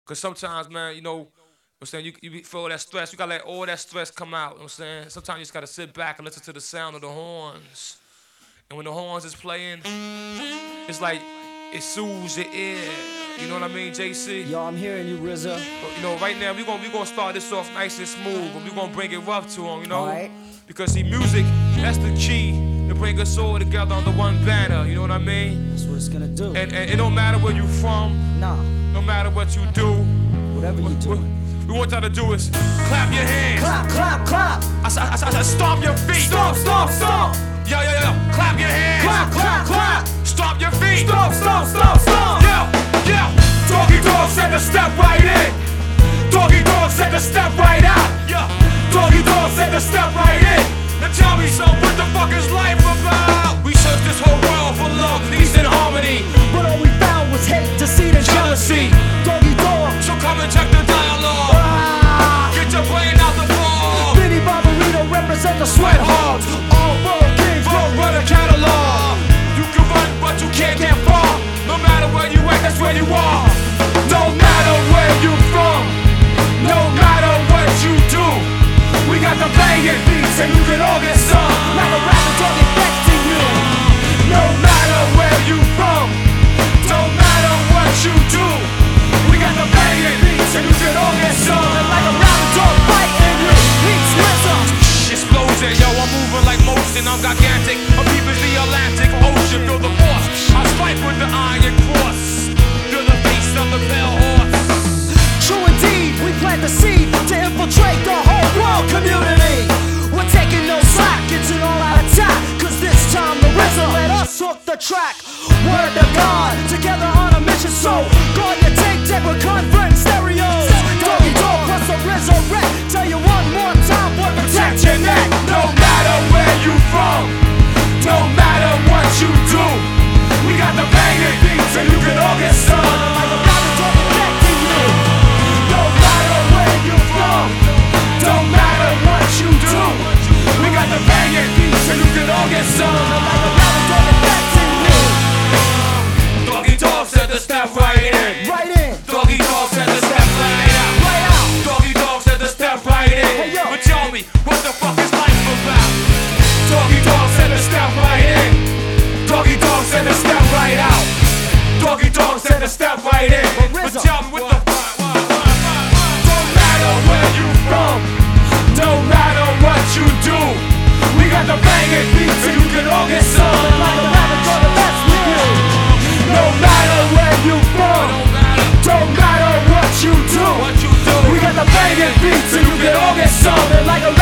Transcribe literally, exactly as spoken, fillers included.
Cause sometimes, man, you know, what I'm saying, you, you feel that stress. You gotta let all that stress come out. You know what I'm saying? Sometimes you just gotta sit back and listen to the sound of the horns. And when the horns is playing, it's like it soothes your ear. You know what I mean, J C? Yo, I'm hearing you, R Z A. But, you know, right now we gonna we gonna start this off nice and smooth, but we gonna bring it rough to him, you know? Alright. Because see, music, that's the key to bring us all together under one banner. You know what I mean? That's what it's gonna do. And, and it don't matter where you from, Nah, no matter what you do. whatever you do. What we want y'all to do is clap your hands. Clap, clap, clap. I, I, I, I said stomp your feet. Stomp, stomp, stomp. Yo, yo, yo, clap your hands. Clap, clap, clap. Stomp your feet. Stomp, stomp, stomp, stomp. Yo, yo. Doggy dog said to step right in. Doggy dog said to step right out. Yeah. Doggy dog said to step right in. Now tell me, son, what the fuck is life about? We searched this whole world for love, peace, and harmony. But all we found was hate, deceit, and Jealousy. Doggy dog. So come and check the dialogue. Ah. Get your brain out the fog. Vinny Barbarino represent the sweat hogs. All world kings, Front runner catalog. You can run, but you can't get far. No matter where you at, that's where you are. No matter where you from, no matter what you do, we got the banging beats and you can all get some. like a rapper dog infecting you. No matter where you from, no matter what you do, we got the banging beats and you can all get some. Like a rapper dog fighting you. Beats R Z A. Explosion, yo, I'm moving like motion, I'm gigantic. I'm deep as the Atlantic Ocean, feel the force. I strike with the iron cross. You're the face of the pale horse. True indeed, we plant the seed to infiltrate the whole world community. We're taking no slack, it's an all-out attack. Cause this time the R Z A let us hook the track. Word to God, together on a mission. So guard your tape deck with convert stereos. Doggy dog plus a resurrect. Tell you one more time, boy, protect your neck. No matter where you from, no matter what you do, we got the banging beats and you can all get some. Like a rapper dog infecting you. No matter where you from, don't matter what you do, we got the banging beats and you can all get some. Like a rapper dog infecting you. Doggy dog said to step right in. Right in, Doggy dog said to step right out. right out. Doggy dog said to step right in. Hey, yo. But tell me, what the fuck is life about? Doggy dog said to step right in. Doggy dog said to step right out. Doggy dog said to step right in. But But tell me, what the fuck? Don't matter where you from, no matter what you do, we got the banging beats and you can all get some. Like a rapper dog the best with you. No matter where you from, don't matter what you do, what you do, We got the banging beats and you can all get some. like a